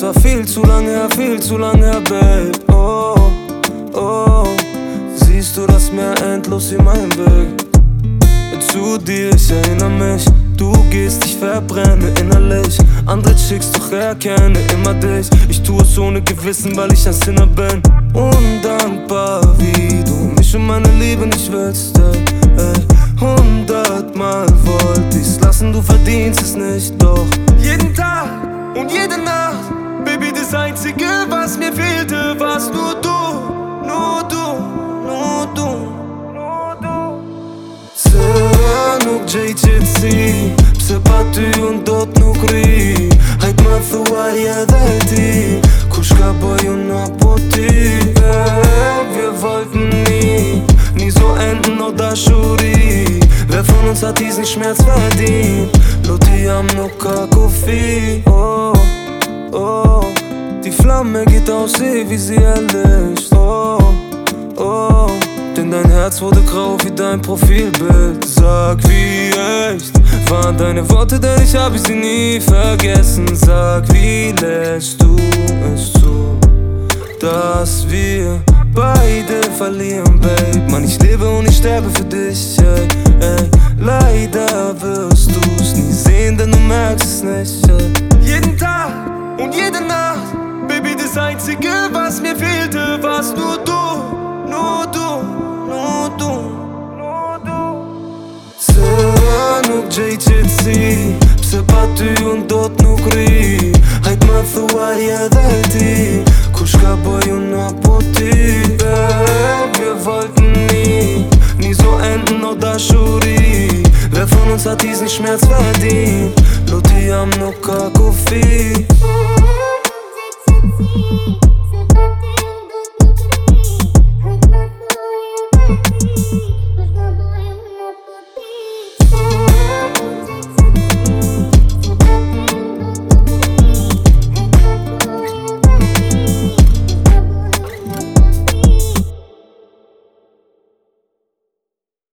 war viel zu lange her, Babe. Oh, oh, siehst du das Meer endlos wie mein Weg? Zu dir, ich erinnere mich. Du gehst, ich verbrenne innerlich. Andere Chicks, doch erkenne immer dich. Ich tue es ohne Gewissen, weil ich ein Sinner bin. Undankbar, wie du mich und meine Liebe nicht willst, ey. 100-mal wollte ich's lassen, du verdienst es nicht, doch jeden Tag und jede Nacht, Baby, das Einzige, was mir fehlte, warst nur du, nur du, nur du. Săranuc ce-i ce-ți Se patui un dot nukri Hajt ma thuarja dhe ti Kush ka bëj unë apo ti Wir wollten nie so enden, no dashuri Wer von uns hat diesen Schmerz verdient? Loti am nur Kakofie. Oh, oh, die Flamme geht aus, wie sie erlischt. Oh, oh, denn dein Herz wurde grau wie dein Profilbild. Sag, wie echt waren deine Worte, denn ich hab sie nie vergessen. Sag, wie lässt du es zu, dass wir beide verlieren, Babe? Mann, ich lebe und ich sterbe für dich, ey, ey. Leider wirst du's nie sehen, denn du merkst es nicht, ey. Jeden Tag und jede Nacht, Baby, das Einzige, was mir fehlte, warst nur du, nur du, nur du, nur du. Săranuc ce-i ce-ți Se patui un dot nukri Hajt ma thuarja dhe ti Kush ka bëj unë apo ti? Wir wollten nie so enden, no dashuri Wer von uns hat diesen Schmerz verdient? Loti am nur Kakofie.